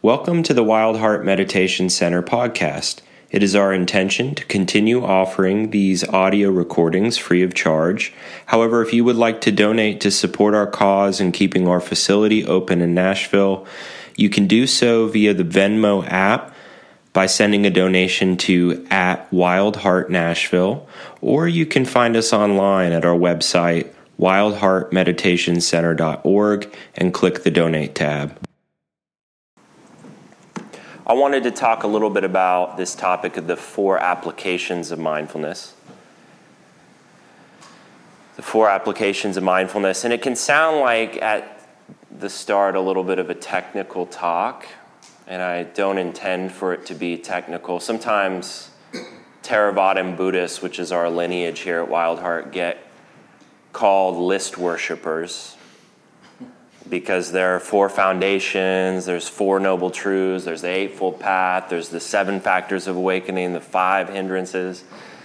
Welcome to the Wild Heart Meditation Center podcast. It is our intention to continue offering these audio recordings free of charge. However, if you would like to donate to support our cause in keeping our facility open in Nashville, you can do so via the Venmo app by sending a donation to @WildHeartNashville, or you can find us online at our website, wildheartmeditationcenter.org, and click the Donate tab. I wanted to talk a little bit about this topic of the 4 applications of mindfulness. The 4 applications of mindfulness. And it can sound like at the start a little bit of a technical talk, and I don't intend for it to be technical. Sometimes Theravada Buddhists, which is our lineage here at Wild Heart, get called list worshipers, because there are 4 foundations, there's 4 noble truths, there's the Eightfold Path, there's the 7 factors of awakening, the 5 hindrances.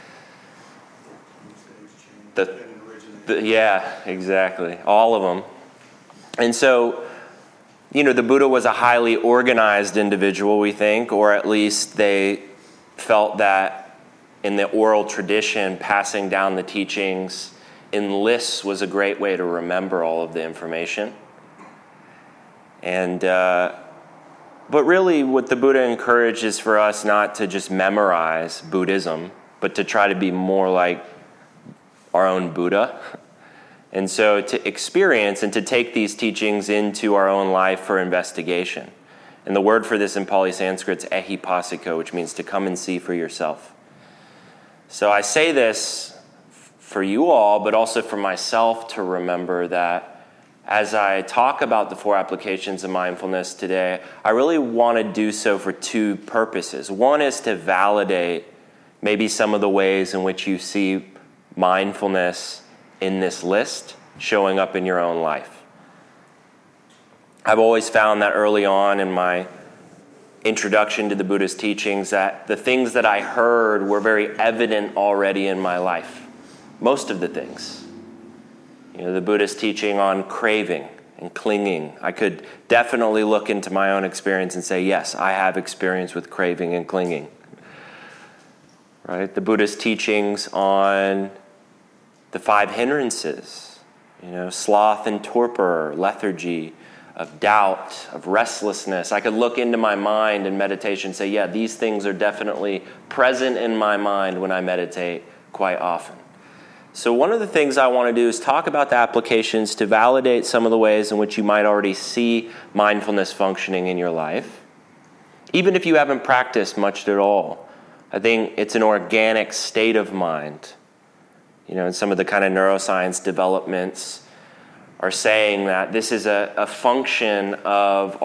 Yeah, exactly. All of them. And so, the Buddha was a highly organized individual, we think, or at least they felt that in the oral tradition, passing down the teachings in lists was a great way to remember all of the information. And but really what the Buddha encouraged is for us not to just memorize Buddhism, but to try to be more like our own Buddha. And so to experience and to take these teachings into our own life for investigation. And the word for this in Pali Sanskrit is ehipassiko, which means to come and see for yourself. So I say this for you all, but also for myself to remember that as I talk about the 4 applications of mindfulness today, I really want to do so for 2 purposes. One is to validate maybe some of the ways in which you see mindfulness in this list showing up in your own life. I've always found that early on in my introduction to the Buddha's teachings that the things that I heard were very evident already in my life. Most of the things. The Buddhist teaching on craving and clinging. I could definitely look into my own experience and say, yes, I have experience with craving and clinging. Right? The Buddhist teachings on the 5 hindrances, sloth and torpor, lethargy, of doubt, of restlessness. I could look into my mind in meditation and say, yeah, these things are definitely present in my mind when I meditate quite often. So one of the things I want to do is talk about the applications to validate some of the ways in which you might already see mindfulness functioning in your life. Even if you haven't practiced much at all, I think it's an organic state of mind. And some of the kind of neuroscience developments are saying that this is a function of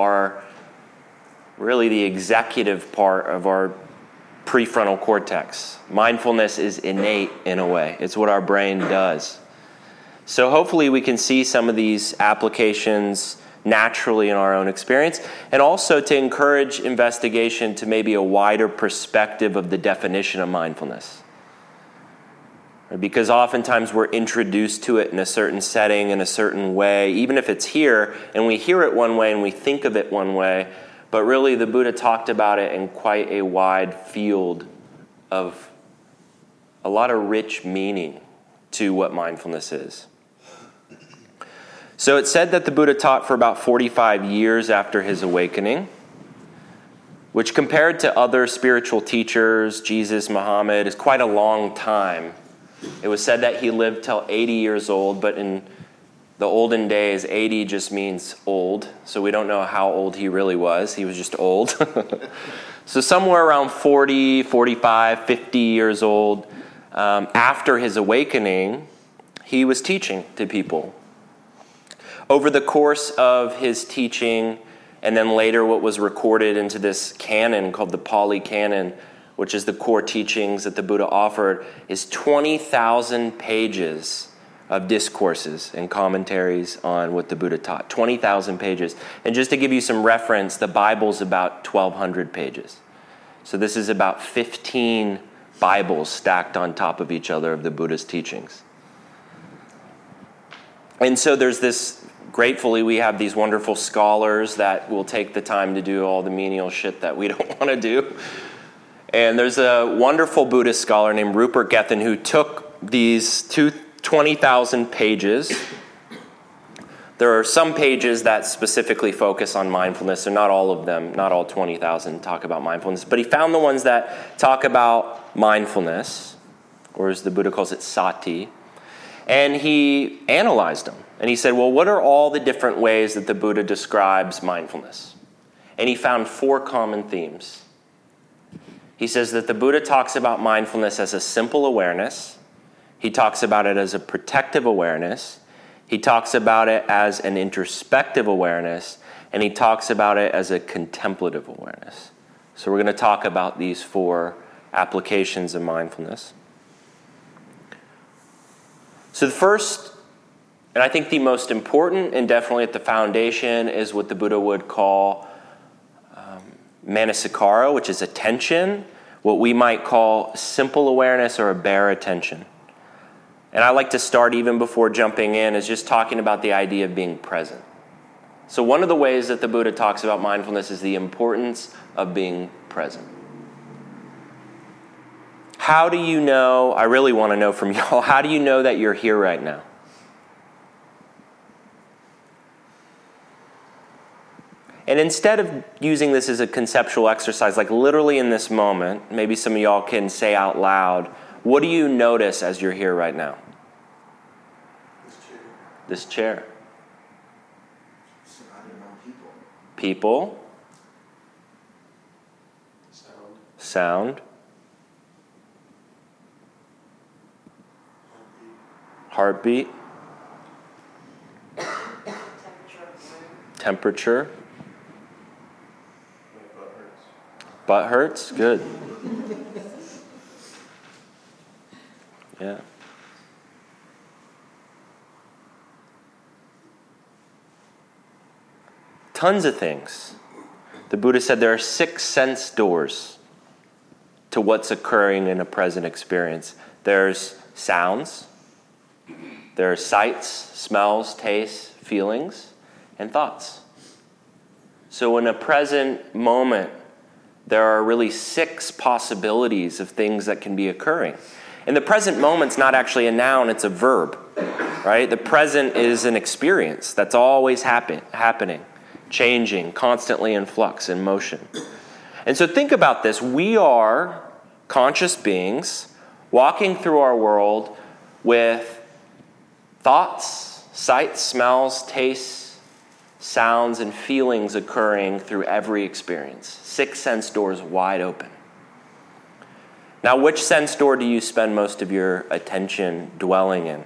the executive part of our prefrontal cortex. Mindfulness is innate in a way. It's what our brain does. So hopefully we can see some of these applications naturally in our own experience, and also to encourage investigation to maybe a wider perspective of the definition of mindfulness. Because oftentimes we're introduced to it in a certain setting, in a certain way, even if it's here, and we hear it one way and we think of it one way, but really the Buddha talked about it in quite a wide field of a lot of rich meaning to what mindfulness is. So it's said that the Buddha taught for about 45 years after his awakening, which compared to other spiritual teachers, Jesus, Muhammad, is quite a long time. It was said that he lived till 80 years old, but in the olden days, 80 just means old, so we don't know how old he really was. He was just old. So somewhere around 40, 45, 50 years old, after his awakening, he was teaching to people. Over the course of his teaching, and then later what was recorded into this canon called the Pali Canon, which is the core teachings that the Buddha offered, is 20,000 pages of discourses and commentaries on what the Buddha taught. 20,000 pages. And just to give you some reference, the Bible's about 1,200 pages. So this is about 15 Bibles stacked on top of each other of the Buddha's teachings. And so there's this gratefully, we have these wonderful scholars that will take the time to do all the menial shit that we don't want to do. And there's a wonderful Buddhist scholar named Rupert Gethin who took these 20,000 pages. There are some pages that specifically focus on mindfulness, and not all of them, not all 20,000 talk about mindfulness, but he found the ones that talk about mindfulness, or as the Buddha calls it, sati, and he analyzed them. And he said, well, what are all the different ways that the Buddha describes mindfulness? And he found 4 common themes. He says that the Buddha talks about mindfulness as a simple awareness. He talks about it as a protective awareness. He talks about it as an introspective awareness, and he talks about it as a contemplative awareness. So we're going to talk about these 4 applications of mindfulness. So the first, and I think the most important, and definitely at the foundation, is what the Buddha would call manasikara, which is attention, what we might call simple awareness or a bare attention. And I like to start, even before jumping in, is just talking about the idea of being present. So one of the ways that the Buddha talks about mindfulness is the importance of being present. How do you know, I really want to know from y'all, how do you know that you're here right now? And instead of using this as a conceptual exercise, like literally in this moment, maybe some of y'all can say out loud, what do you notice as you're here right now? This chair. Surrounded around people. People. Sound. Heartbeat. Temperature. Butt hurts. Good. Yeah. Tons of things. The Buddha said there are 6 sense doors to what's occurring in a present experience. There's sounds, there are sights, smells, tastes, feelings, and thoughts. So in a present moment, there are really 6 possibilities of things that can be occurring. And the present moment's not actually a noun, it's a verb, right? The present is an experience that's always happening, changing, constantly in flux, in motion. And so think about this. We are conscious beings walking through our world with thoughts, sights, smells, tastes, sounds, and feelings occurring through every experience. 6 sense doors wide open. Now, which sense door do you spend most of your attention dwelling in?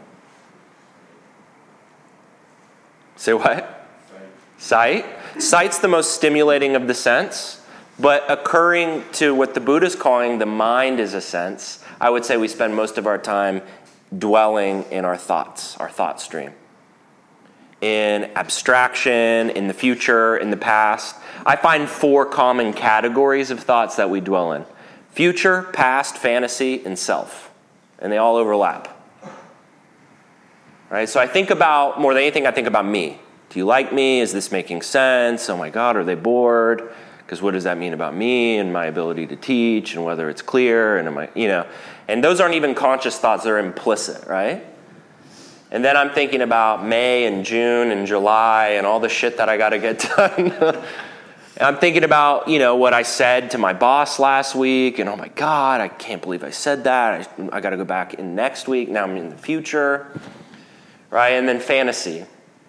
Say what? Sight. Sight's the most stimulating of the sense, but occurring to what the Buddha's calling the mind is a sense, I would say we spend most of our time dwelling in our thoughts, our thought stream. In abstraction, in the future, in the past. I find 4 common categories of thoughts that we dwell in. Future, past, fantasy, and self. And they all overlap. Right? So I think about, more than anything, I think about me. Do you like me? Is this making sense? Oh my God, are they bored? Because what does that mean about me and my ability to teach and whether it's clear? And am I, and those aren't even conscious thoughts, they're implicit, right? And then I'm thinking about May and June and July and all the shit that I got to get done. I'm thinking about, what I said to my boss last week, and oh my God, I can't believe I said that. I got to go back in next week. Now I'm in the future, right? And then fantasy.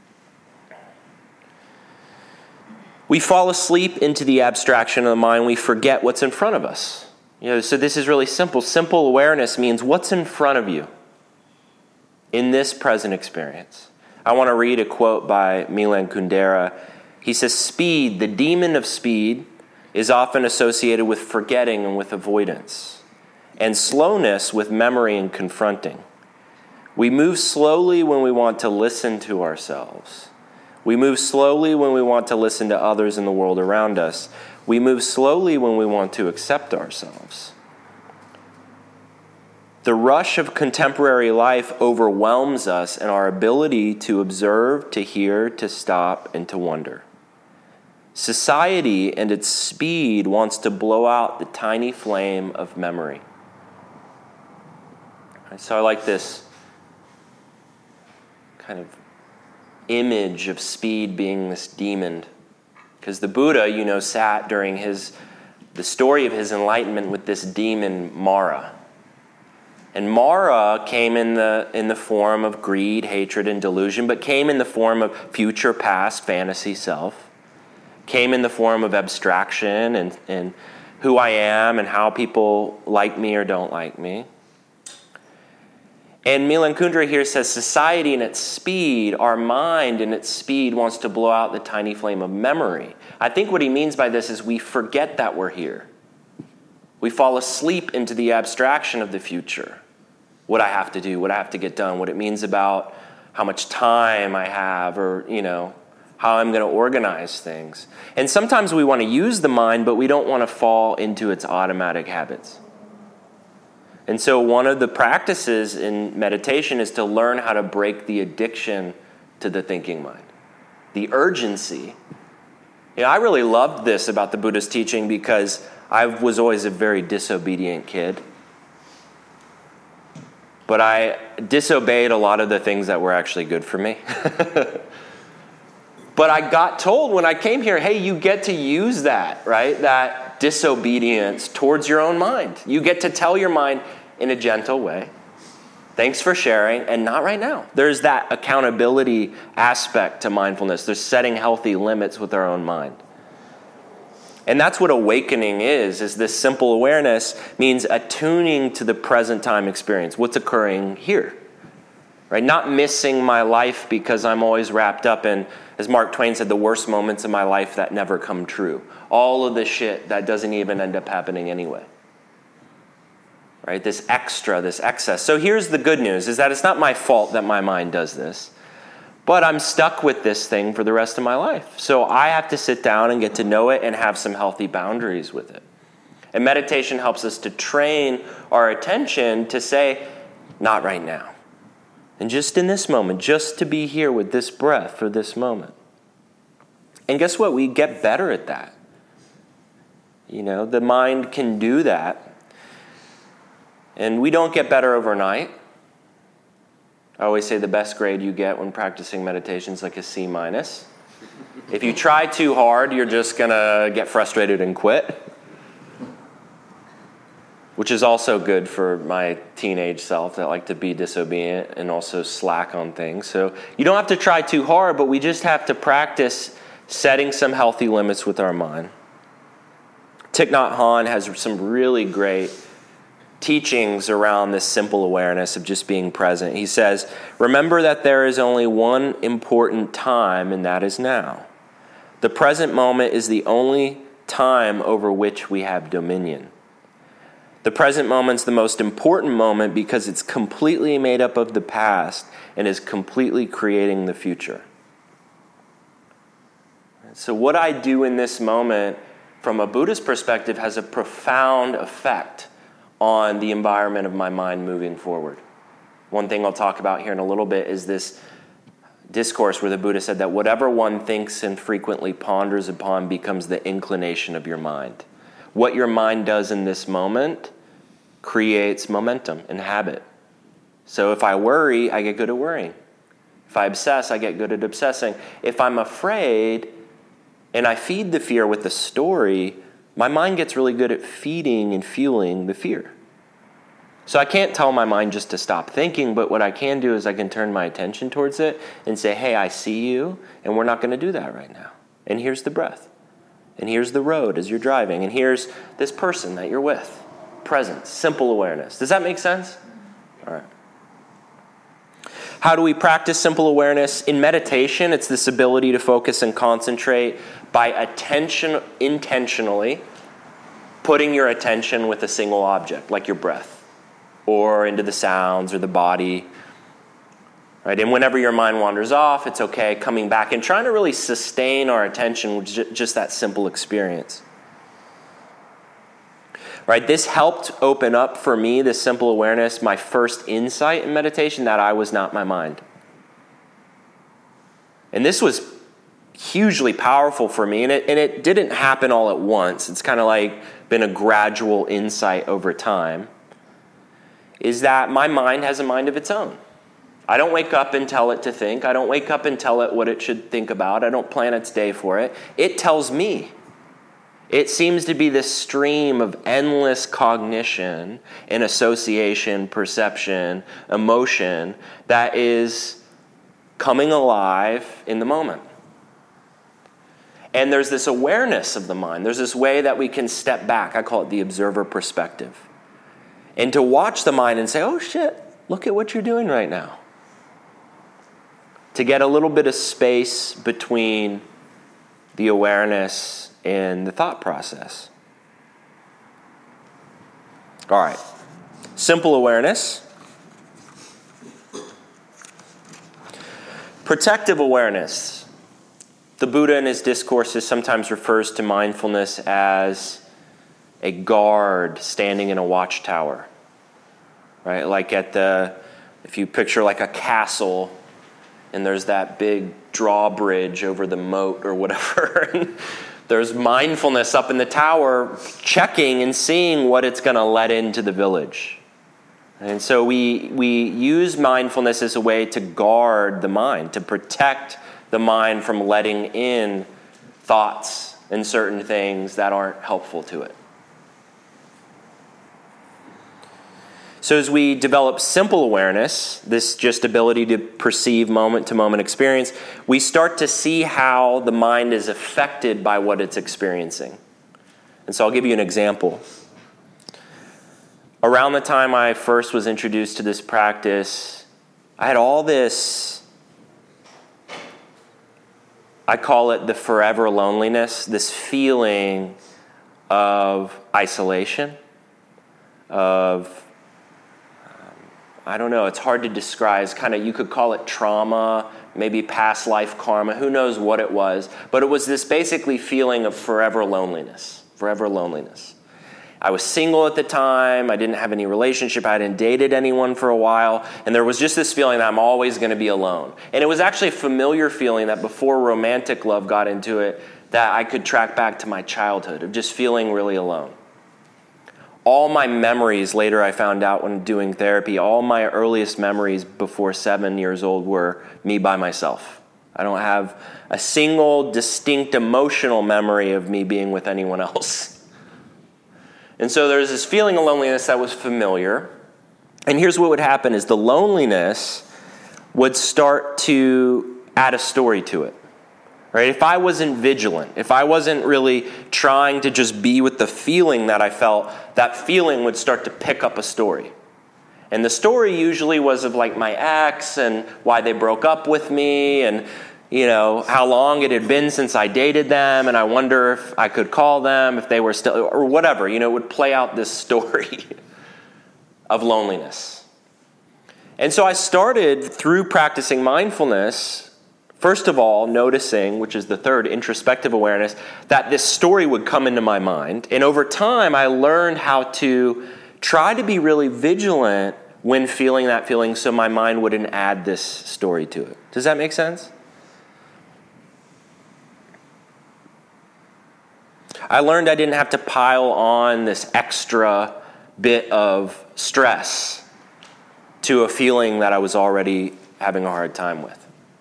We fall asleep into the abstraction of the mind. We forget what's in front of us. So this is really simple. Simple awareness means what's in front of you in this present experience. I want to read a quote by Milan Kundera. He says, "Speed, the demon of speed, is often associated with forgetting and with avoidance, and slowness with memory and confronting. We move slowly when we want to listen to ourselves. We move slowly when we want to listen to others in the world around us. We move slowly when we want to accept ourselves. The rush of contemporary life overwhelms us in our ability to observe, to hear, to stop, and to wonder. Society and its speed wants to blow out the tiny flame of memory. So I like this kind of image of speed being this demon. Because the Buddha, sat during the story of his enlightenment with this demon, Mara. And Mara came in the form of greed, hatred, and delusion, but came in the form of future, past, fantasy self. Came in the form of abstraction and who I am and how people like me or don't like me. And Milan Kundera here says society in its speed, our mind in its speed wants to blow out the tiny flame of memory. I think what he means by this is we forget that we're here. We fall asleep into the abstraction of the future. What I have to do, what I have to get done, what it means about how much time I have or, how I'm going to organize things. And sometimes we want to use the mind, but we don't want to fall into its automatic habits. And so one of the practices in meditation is to learn how to break the addiction to the thinking mind. The urgency. I really loved this about the Buddha's teaching because I was always a very disobedient kid. But I disobeyed a lot of the things that were actually good for me. But I got told when I came here, hey, you get to use that, right? That disobedience towards your own mind. You get to tell your mind in a gentle way, thanks for sharing, and not right now. There's that accountability aspect to mindfulness. There's setting healthy limits with our own mind. And that's what awakening is this simple awareness means attuning to the present time experience, what's occurring here. Right? Not missing my life because I'm always wrapped up in, as Mark Twain said, the worst moments of my life that never come true. All of the shit that doesn't even end up happening anyway. Right? This extra, this excess. So here's the good news, is that it's not my fault that my mind does this. But I'm stuck with this thing for the rest of my life. So I have to sit down and get to know it and have some healthy boundaries with it. And meditation helps us to train our attention to say, not right now. And just in this moment, just to be here with this breath for this moment. And guess what? We get better at that. The mind can do that. And we don't get better overnight. I always say the best grade you get when practicing meditation is like a C-. If you try too hard, you're just going to get frustrated and quit. Which is also good for my teenage self that like to be disobedient and also slack on things. So you don't have to try too hard, but we just have to practice setting some healthy limits with our mind. Thich Nhat Hanh has some really great teachings around this simple awareness of just being present. He says, remember that there is only one important time, and that is now. The present moment is the only time over which we have dominion. The present moment's the most important moment because it's completely made up of the past and is completely creating the future. So what I do in this moment, from a Buddhist perspective, has a profound effect on the environment of my mind moving forward. One thing I'll talk about here in a little bit is this discourse where the Buddha said that whatever one thinks and frequently ponders upon becomes the inclination of your mind. What your mind does in this moment creates momentum and habit. So if I worry, I get good at worrying. If I obsess, I get good at obsessing. If I'm afraid and I feed the fear with the story, my mind gets really good at feeding and fueling the fear. So I can't tell my mind just to stop thinking, but what I can do is I can turn my attention towards it and say, hey, I see you, and we're not going to do that right now. And here's the breath. And here's the road as you're driving. And here's this person that you're with. Presence, simple awareness. Does that make sense? All right. How do we practice simple awareness? In meditation, it's this ability to focus and concentrate by intentionally putting your attention with a single object, like your breath, or into the sounds or the body. Right? And whenever your mind wanders off, it's okay, coming back and trying to really sustain our attention with just that simple experience. right? This helped open up for me, this simple awareness, my first insight in meditation, that I was not my mind. And this was hugely powerful for me, and it didn't happen all at once. It's kind of like been a gradual insight over time, is that my mind has a mind of its own. I don't wake up and tell it to think. I don't wake up and tell it what it should think about. I don't plan its day for it. It tells me. It seems to be this stream of endless cognition and association, perception, emotion that is coming alive in the moment. And there's this awareness of the mind. There's this way that we can step back. I call it the observer perspective. And to watch the mind and say, oh shit, look at what you're doing right now. To get a little bit of space between the awareness and the thought process. All right. Simple awareness. Protective awareness. The Buddha in his discourses sometimes refers to mindfulness as a guard standing in a watchtower. Right? Like if you picture like a castle, and there's that big drawbridge over the moat or whatever. And there's mindfulness up in the tower checking and seeing what it's going to let into the village. And so we use mindfulness as a way to guard the mind, to protect the mind from letting in thoughts and certain things that aren't helpful to it. So as we develop simple awareness, this just ability to perceive moment-to-moment experience, we start to see how the mind is affected by what it's experiencing. And so I'll give you an example. Around the time I first was introduced to this practice, I had all this, I call it the forever loneliness, this feeling of isolation, of I don't know, it's hard to describe. It's kind of, you could call it trauma, maybe past life karma, who knows what it was. But it was this basically feeling of forever loneliness. I was single at the time. I didn't have any relationship. I hadn't dated anyone for a while. And there was just this feeling that I'm always going to be alone. And it was actually a familiar feeling that before romantic love got into it, that I could track back to my childhood of just feeling really alone. All my memories, later I found out when doing therapy, all my earliest memories before 7 years old were me by myself. I don't have a single distinct emotional memory of me being with anyone else. And so there's this feeling of loneliness that was familiar. And here's what would happen is the loneliness would start to add a story to it. Right? If I wasn't vigilant, if I wasn't really trying to just be with the feeling that I felt, that feeling would start to pick up a story. And the story usually was of like my ex and why they broke up with me and, you know, how long it had been since I dated them, and I wonder if I could call them if they were still, or whatever. You know, it would play out this story of loneliness. And so I started through practicing mindfulness, first of all, noticing, which is the third, introspective awareness, that this story would come into my mind. And over time, I learned how to try to be really vigilant when feeling that feeling so my mind wouldn't add this story to it. Does that make sense? I learned I didn't have to pile on this extra bit of stress to a feeling that I was already having a hard time with.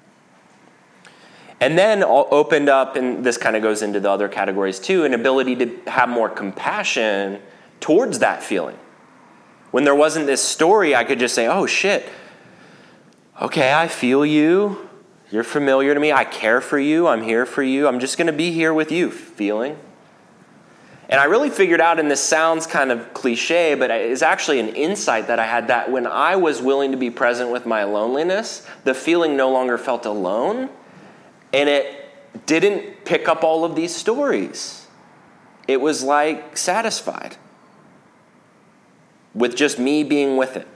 And then opened up, and this kind of goes into the other categories too, an ability to have more compassion towards that feeling. When there wasn't this story, I could just say, oh shit, okay, I feel you. You're familiar to me. I care for you. I'm here for you. I'm just going to be here with you, feeling. And I really figured out, and this sounds kind of cliche, but it's actually an insight that I had, that when I was willing to be present with my loneliness, the feeling no longer felt alone. And it didn't pick up all of these stories. It was like satisfied with just me being with it.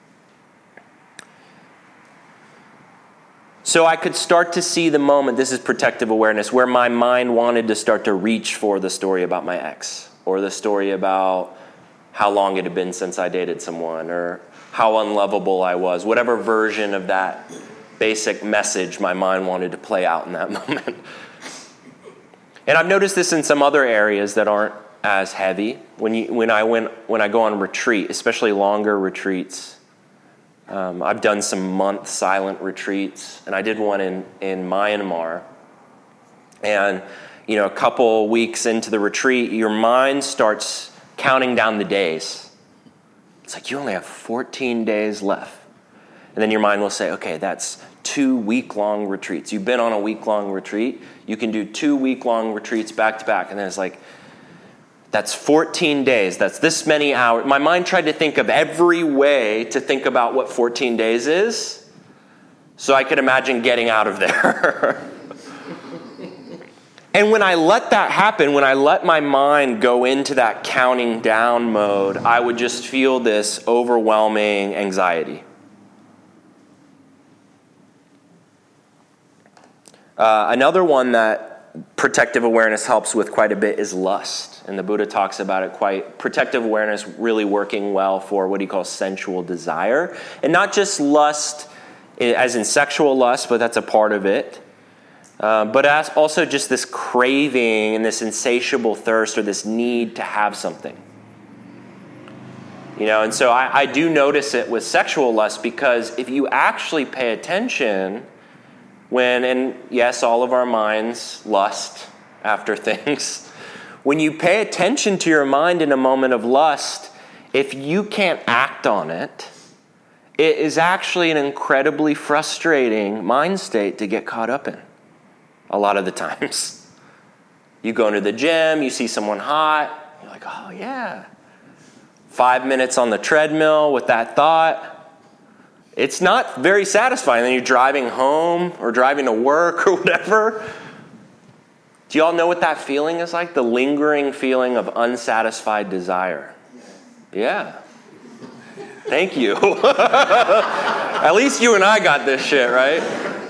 So I could start to see the moment, this is protective awareness, where my mind wanted to start to reach for the story about my ex, or the story about how long it had been since I dated someone, or how unlovable I was, whatever version of that basic message my mind wanted to play out in that moment. And I've noticed this in some other areas that aren't as heavy. When I go on retreat, especially longer retreats, I've done some month silent retreats, and I did one in Myanmar. And a couple weeks into the retreat, your mind starts counting down the days. It's like you only have 14 days left. And then your mind will say, okay, that's 2 week-long retreats. You've been on a week-long retreat. You can do 2 week-long retreats back to back. And then it's like, that's 14 days. That's this many hours. My mind tried to think of every way to think about what 14 days is so I could imagine getting out of there. And when I let that happen, when I let my mind go into that counting down mode, I would just feel this overwhelming anxiety. Another one that protective awareness helps with quite a bit is lust. And the Buddha talks about it protective awareness really working well for what he calls sensual desire. And not just lust as in sexual lust, but that's a part of it. But as also just this craving and this insatiable thirst or this need to have something. And so I do notice it with sexual lust, because if you actually pay attention and yes, all of our minds lust after things. When you pay attention to your mind in a moment of lust, if you can't act on it, it is actually an incredibly frustrating mind state to get caught up in. A lot of the times. You go into the gym, you see someone hot, you're like, oh yeah. 5 minutes on the treadmill with that thought. It's not very satisfying. Then you're driving home or driving to work or whatever. Do you all know what that feeling is like? The lingering feeling of unsatisfied desire. Yeah. Thank you. At least you and I got this shit, right?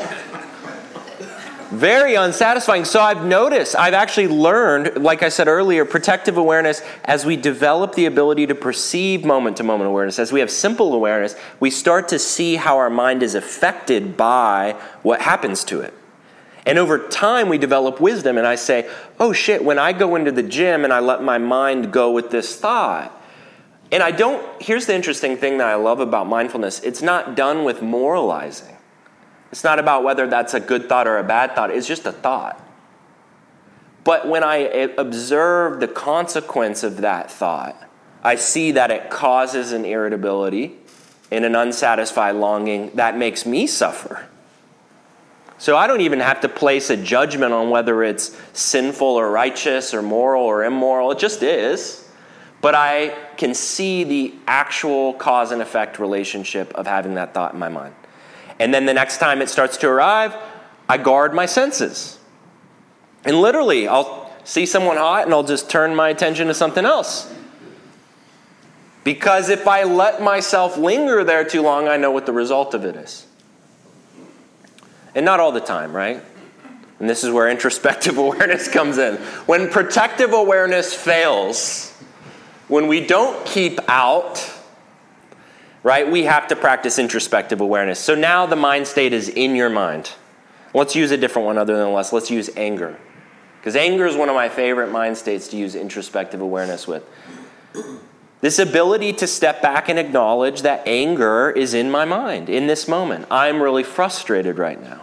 Very unsatisfying. So I've actually learned, like I said earlier, protective awareness, as we develop the ability to perceive moment-to-moment awareness, as we have simple awareness, we start to see how our mind is affected by what happens to it. And over time, we develop wisdom, and I say, oh shit, when I go into the gym and I let my mind go with this thought, and here's the interesting thing that I love about mindfulness, it's not done with moralizing. It's not about whether that's a good thought or a bad thought. It's just a thought. But when I observe the consequence of that thought, I see that it causes an irritability and an unsatisfied longing that makes me suffer. So I don't even have to place a judgment on whether it's sinful or righteous or moral or immoral. It just is. But I can see the actual cause and effect relationship of having that thought in my mind. And then the next time it starts to arrive, I guard my senses. And literally, I'll see someone hot and I'll just turn my attention to something else. Because if I let myself linger there too long, I know what the result of it is. And not all the time, right? And this is where introspective awareness comes in. When protective awareness fails, when we don't keep out, right, we have to practice introspective awareness. So now the mind state is in your mind. Let's use a different one other than lust. Let's use anger. Because anger is one of my favorite mind states to use introspective awareness with. This ability to step back and acknowledge that anger is in my mind in this moment. I'm really frustrated right now.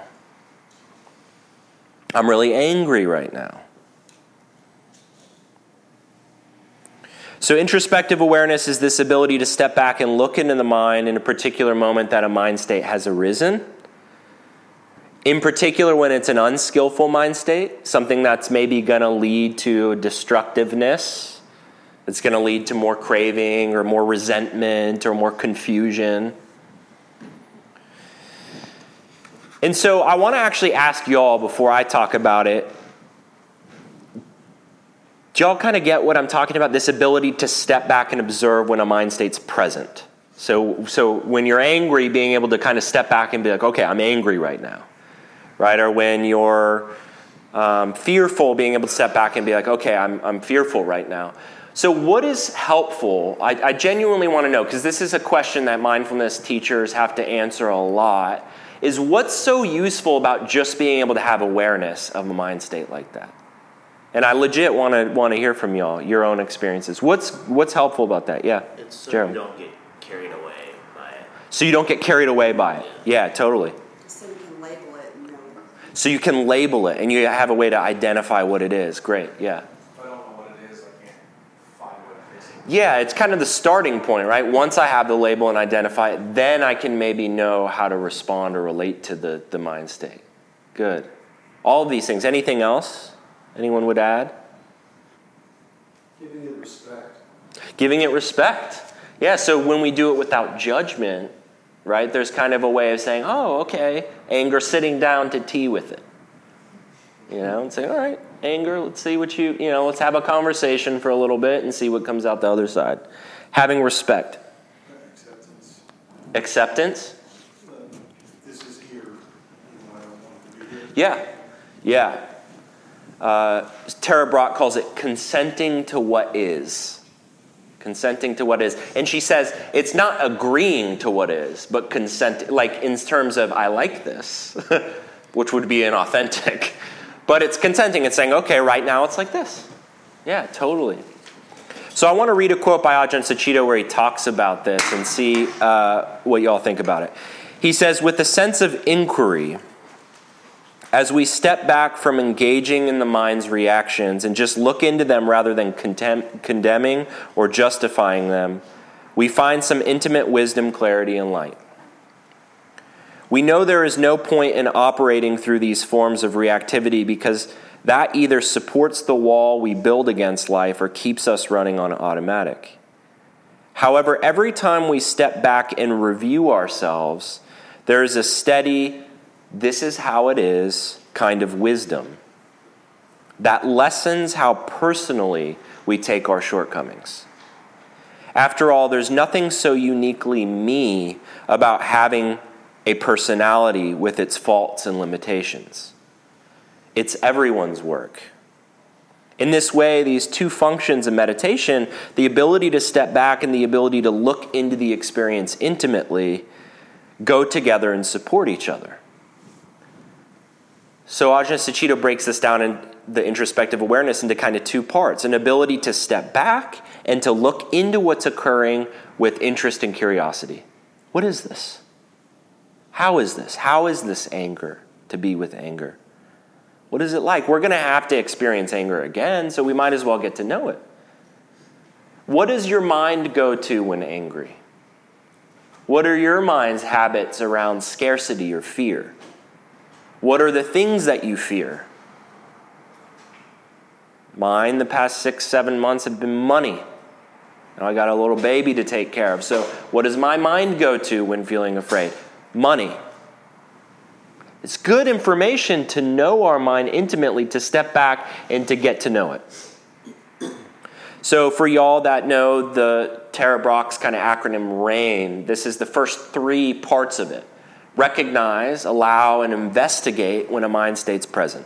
I'm really angry right now. So introspective awareness is this ability to step back and look into the mind in a particular moment that a mind state has arisen. In particular, when it's an unskillful mind state, something that's maybe going to lead to destructiveness, it's going to lead to more craving or more resentment or more confusion. And so I want to actually ask y'all before I talk about it, do y'all kind of get what I'm talking about? This ability to step back and observe when a mind state's present. So when you're angry, being able to kind of step back and be like, okay, I'm angry right now. Right? Or when you're Fearful, being able to step back and be like, okay, I'm fearful right now. So what is helpful? I genuinely want to know, because this is a question that mindfulness teachers have to answer a lot, is what's so useful about just being able to have awareness of a mind state like that? And I legit want to hear from y'all, your own experiences. What's helpful about that? Yeah, it's so Jeremy. You don't get carried away by it. So you don't get carried away by it. Yeah, totally. So you can label it and know. So you can label it, and you have a way to identify what it is. Great, yeah. If I don't know what it is, I can't find what it is. Yeah, it's kind of the starting point, right? Once I have the label and identify it, then I can maybe know how to respond or relate to the mind state. Good. All of these things. Anything else anyone would add? Giving it respect. Giving it respect. Yeah, so when we do it without judgment, right, there's kind of a way of saying, oh, okay, anger, sitting down to tea with it. You know, and say, all right, anger, let's see what let's have a conversation for a little bit and see what comes out the other side. Having respect. Acceptance. Acceptance? This is here, even though I don't want it to be here. Yeah. Tara Brach calls it consenting to what is. Consenting to what is. And she says it's not agreeing to what is, but consent, like in terms of, I like this, which would be inauthentic. But it's consenting. It's saying, okay, right now it's like this. Yeah, totally. So I want to read a quote by Ajahn Sucitto where he talks about this and see what y'all think about it. He says, with a sense of inquiry, as we step back from engaging in the mind's reactions and just look into them rather than condemning or justifying them, we find some intimate wisdom, clarity, and light. We know there is no point in operating through these forms of reactivity because that either supports the wall we build against life or keeps us running on automatic. However, every time we step back and review ourselves, there is a steady, this is how it is, kind of wisdom that lessens how personally we take our shortcomings. After all, there's nothing so uniquely me about having a personality with its faults and limitations. It's everyone's work. In this way, these two functions of meditation, the ability to step back and the ability to look into the experience intimately, go together and support each other. So Ajahn Sucitto breaks this down in the introspective awareness into kind of two parts: an ability to step back and to look into what's occurring with interest and curiosity. What is this? How is this? How is this anger, to be with anger? What is it like? We're going to have to experience anger again, so we might as well get to know it. What does your mind go to when angry? What are your mind's habits around scarcity or fear? What are the things that you fear? Mine, the past 6-7 months, have been money. Now I got a little baby to take care of. So what does my mind go to when feeling afraid? Money. It's good information to know our mind intimately, to step back and to get to know it. So for y'all that know the Tara Brach's kind of acronym RAIN, this is the first 3 parts of it. Recognize, allow, and investigate when a mind state's present.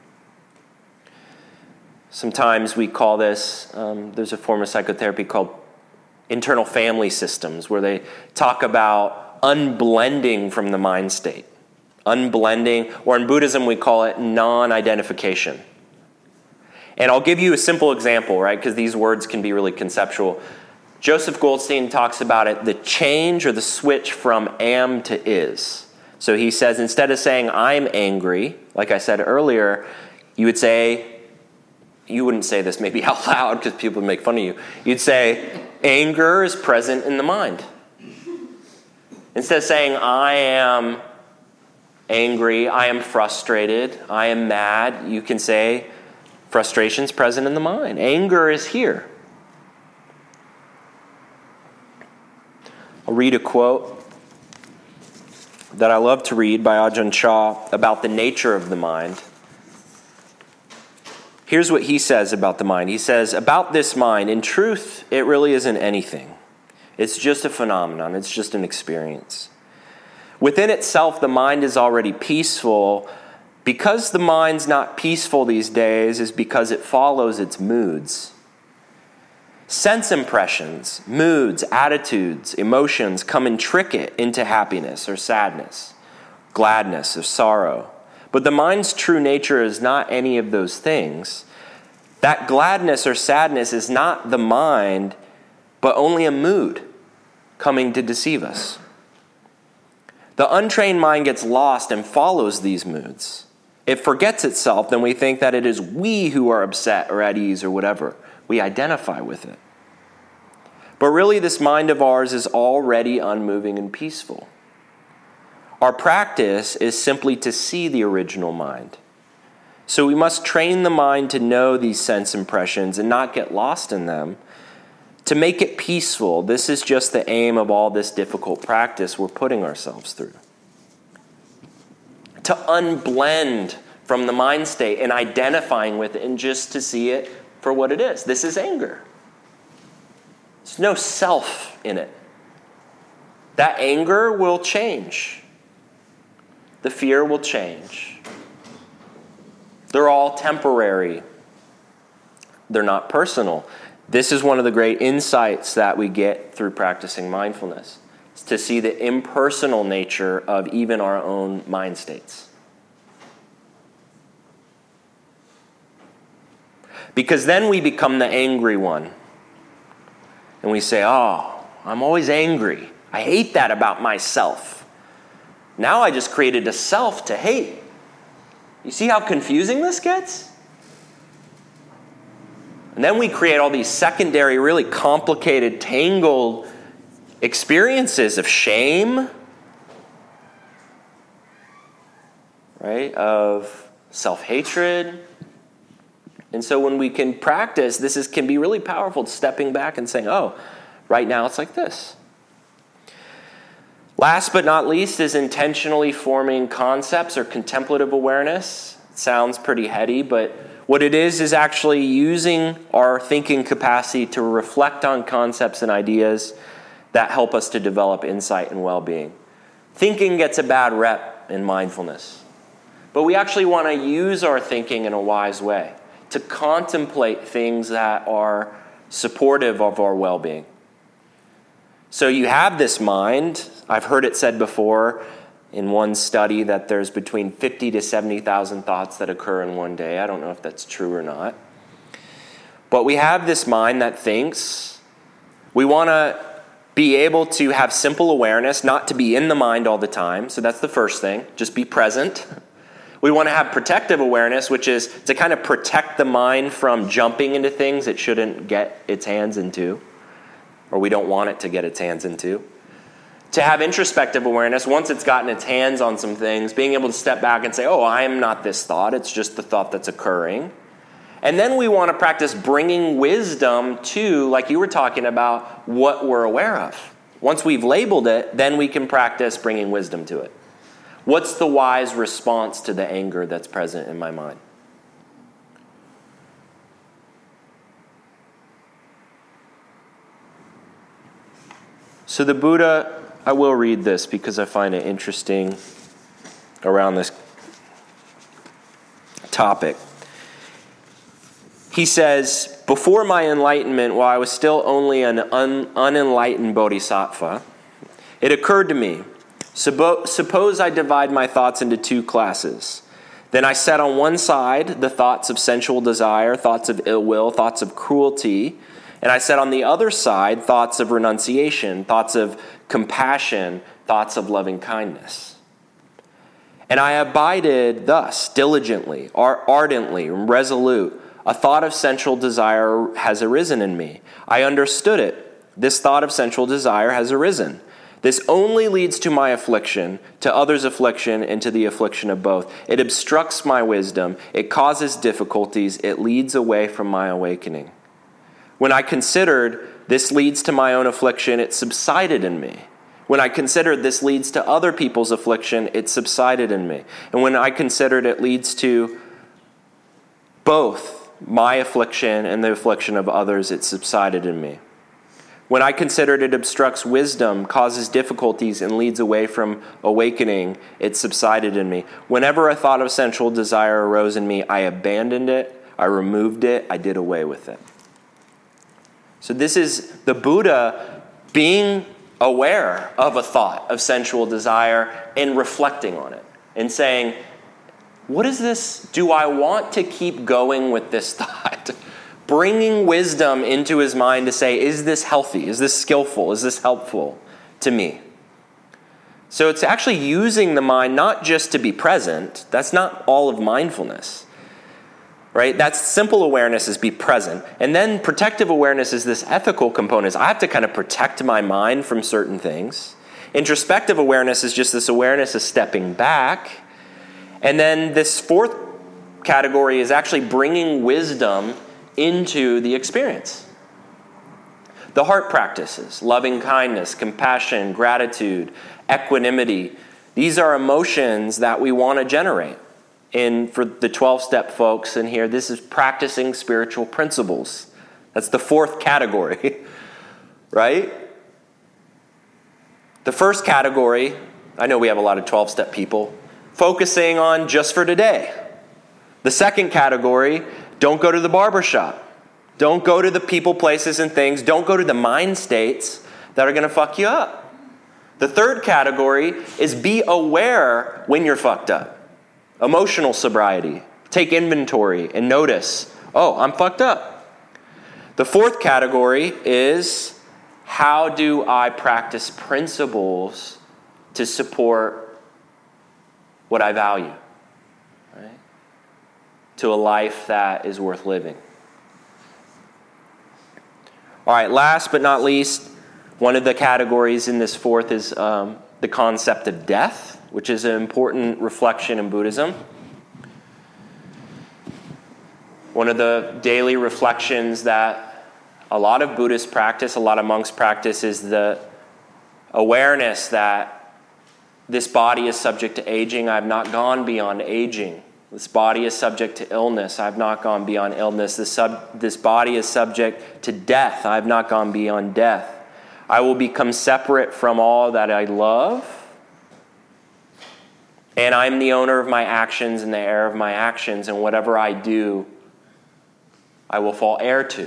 Sometimes we call this, there's a form of psychotherapy called internal family systems, where they talk about unblending from the mind state. Unblending, or in Buddhism we call it non-identification. And I'll give you a simple example, right? Because these words can be really conceptual. Joseph Goldstein talks about it, the change or the switch from am to is. So he says, instead of saying I'm angry, like I said earlier, you would say, you wouldn't say this maybe out loud because people would make fun of you. You'd say, anger is present in the mind. Instead of saying I am angry, I am frustrated, I am mad, you can say frustration's present in the mind. Anger is here. I'll read a quote that I love to read by Ajahn Chah about the nature of the mind. Here's what he says about the mind. He says, about this mind, in truth, it really isn't anything. It's just a phenomenon. It's just an experience. Within itself, the mind is already peaceful Because the mind's not peaceful these days is because it follows its moods. Sense impressions, moods, attitudes, emotions come and trick it into happiness or sadness, gladness or sorrow. But the mind's true nature is not any of those things. That gladness or sadness is not the mind, but only a mood coming to deceive us. The untrained mind gets lost and follows these moods. It forgets itself, then we think that it is we who are upset or at ease or whatever. We identify with it. But really, this mind of ours is already unmoving and peaceful. Our practice is simply to see the original mind. So we must train the mind to know these sense impressions and not get lost in them. To make it peaceful, this is just the aim of all this difficult practice we're putting ourselves through. To unblend from the mind state and identifying with it and just to see it for what it is. This is anger. There's no self in it. That anger will change. The fear will change. They're all temporary. They're not personal. This is one of the great insights that we get through practicing mindfulness. It's to see the impersonal nature of even our own mind states. Because then we become the angry one. And we say, oh, I'm always angry. I hate that about myself. Now I just created a self to hate. You see how confusing this gets? And then we create all these secondary, really complicated, tangled experiences of shame, right? Of self-hatred. And so when we can practice, can be really powerful, stepping back and saying, oh, right now it's like this. Last but not least is intentionally forming concepts or contemplative awareness. It sounds pretty heady, but what it is actually using our thinking capacity to reflect on concepts and ideas that help us to develop insight and well-being. Thinking gets a bad rep in mindfulness, but we actually want to use our thinking in a wise way, to contemplate things that are supportive of our well-being. So you have this mind. I've heard it said before in one study that there's between 50 to 70,000 thoughts that occur in one day. I don't know if that's true or not. But we have this mind that thinks. We want to be able to have simple awareness, not to be in the mind all the time. So that's the first thing. Just be present. We want to have protective awareness, which is to kind of protect the mind from jumping into things it shouldn't get its hands into, or we don't want it to get its hands into. To have introspective awareness, once it's gotten its hands on some things, being able to step back and say, oh, I am not this thought, it's just the thought that's occurring. And then we want to practice bringing wisdom to, like you were talking about, what we're aware of. Once we've labeled it, then we can practice bringing wisdom to it. What's the wise response to the anger that's present in my mind? So the Buddha, I will read this because I find it interesting around this topic. He says, before my enlightenment, while I was still only an unenlightened bodhisattva, it occurred to me, suppose I divide my thoughts into two classes. Then I set on one side the thoughts of sensual desire, thoughts of ill will, thoughts of cruelty, and I set on the other side thoughts of renunciation, thoughts of compassion, thoughts of loving kindness. And I abided thus, diligently, ardently, resolute. A thought of sensual desire has arisen in me. I understood it. This thought of sensual desire has arisen. This only leads to my affliction, to others' affliction, and to the affliction of both. It obstructs my wisdom. It causes difficulties. It leads away from my awakening. When I considered this leads to my own affliction, it subsided in me. When I considered this leads to other people's affliction, it subsided in me. And when I considered it leads to both my affliction and the affliction of others, it subsided in me. When I considered it obstructs wisdom, causes difficulties, and leads away from awakening, it subsided in me. Whenever a thought of sensual desire arose in me, I abandoned it, I removed it, I did away with it. So this is the Buddha being aware of a thought of sensual desire and reflecting on it and saying, what is this? Do I want to keep going with this thought? Bringing wisdom into his mind to say, is this healthy? Is this skillful? Is this helpful to me? So it's actually using the mind not just to be present. That's not all of mindfulness, right? That's simple awareness is be present. And then protective awareness is this ethical component. I have to kind of protect my mind from certain things. Introspective awareness is just this awareness of stepping back. And then this fourth category is actually bringing wisdom into the experience. The heart practices, loving kindness, compassion, gratitude, equanimity. These are emotions that we want to generate. And for the 12-step folks in here, this is practicing spiritual principles. That's the fourth category, right? The first category, I know we have a lot of 12-step people, focusing on just for today. The second category, don't go to the barbershop. Don't go to the people, places, and things. Don't go to the mind states that are going to fuck you up. The third category is be aware when you're fucked up. Emotional sobriety. Take inventory and notice, oh, I'm fucked up. The fourth category is how do I practice principles to support what I value? To a life that is worth living. All right, last but not least, one of the categories in this fourth is the concept of death, which is an important reflection in Buddhism. One of the daily reflections that a lot of Buddhists practice, a lot of monks practice, is the awareness that this body is subject to aging. I have not gone beyond aging. This body is subject to illness. I have not gone beyond illness. This body is subject to death. I have not gone beyond death. I will become separate from all that I love. And I'm the owner of my actions and the heir of my actions. And whatever I do, I will fall heir to.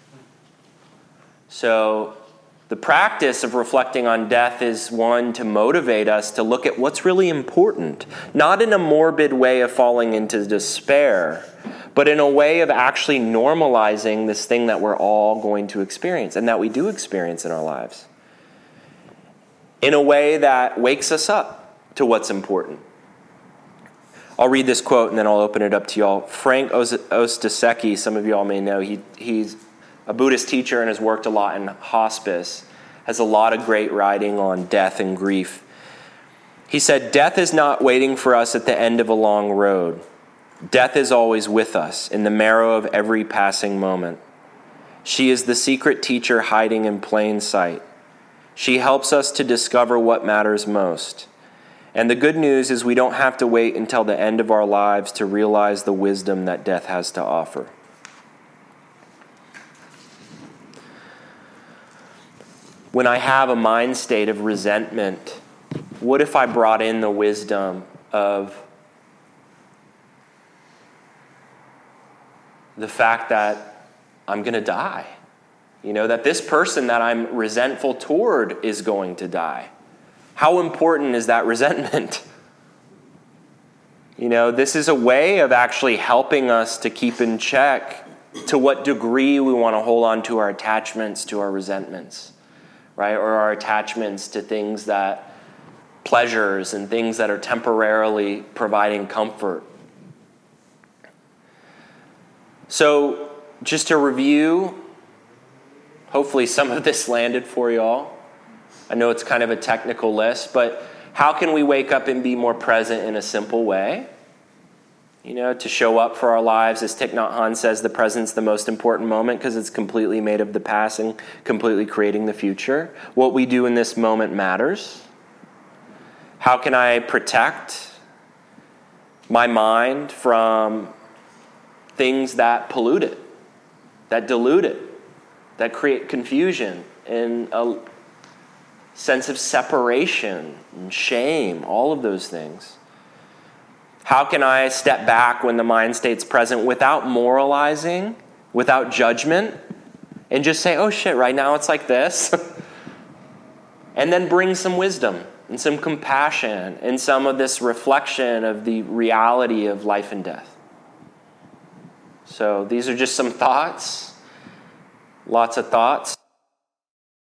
So the practice of reflecting on death is one to motivate us to look at what's really important, not in a morbid way of falling into despair, but in a way of actually normalizing this thing that we're all going to experience and that we do experience in our lives, in a way that wakes us up to what's important. I'll read this quote and then I'll open it up to y'all. Frank Ostasecky, some of y'all may know, he's a Buddhist teacher and has worked a lot in hospice, has a lot of great writing on death and grief. He said, death is not waiting for us at the end of a long road. Death is always with us in the marrow of every passing moment. She is the secret teacher hiding in plain sight. She helps us to discover what matters most. And the good news is we don't have to wait until the end of our lives to realize the wisdom that death has to offer. When I have a mind state of resentment, what if I brought in the wisdom of the fact that I'm going to die? You know, that this person that I'm resentful toward is going to die. How important is that resentment? You know, this is a way of actually helping us to keep in check to what degree we want to hold on to our attachments, to our resentments. Right? Or our attachments to things that, pleasures and things that are temporarily providing comfort. So, just to review, hopefully some of this landed for you all. I know it's kind of a technical list, but how can we wake up and be more present in a simple way? You know, to show up for our lives, as Thich Nhat Hanh says, the present's the most important moment because it's completely made of the past and completely creating the future. What we do in this moment matters. How can I protect my mind from things that pollute it, that dilute it? that create confusion and a sense of separation and shame, all of those things? How can I step back when the mind state's present without moralizing, without judgment, and just say, oh shit, right now it's like this? And then bring some wisdom and some compassion and some of this reflection of the reality of life and death. So these are just some thoughts, lots of thoughts.